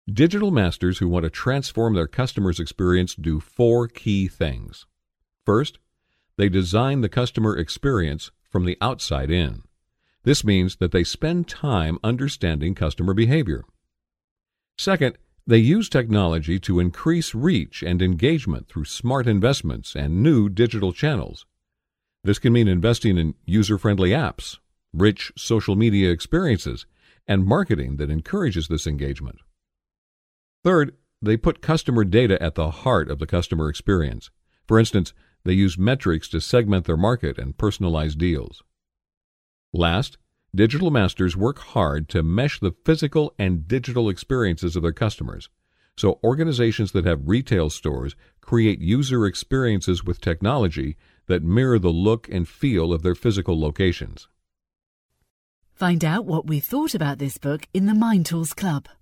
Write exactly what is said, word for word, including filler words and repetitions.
Digital masters who want to transform their customer's experience do four key things. First, they design the customer experience from the outside in. This means that they spend time understanding customer behavior. Second, they use technology to increase reach and engagement through smart investments and new digital channels. This can mean investing in user-friendly apps, rich social media experiences, and marketing that encourages this engagement. Third, they put customer data at the heart of the customer experience. For instance, they use metrics to segment their market and personalize deals. Last, digital masters work hard to mesh the physical and digital experiences of their customers. So organizations that have retail stores create user experiences with technology that mirror the look and feel of their physical locations. Find out what we thought about this book in the Mind Tools Club.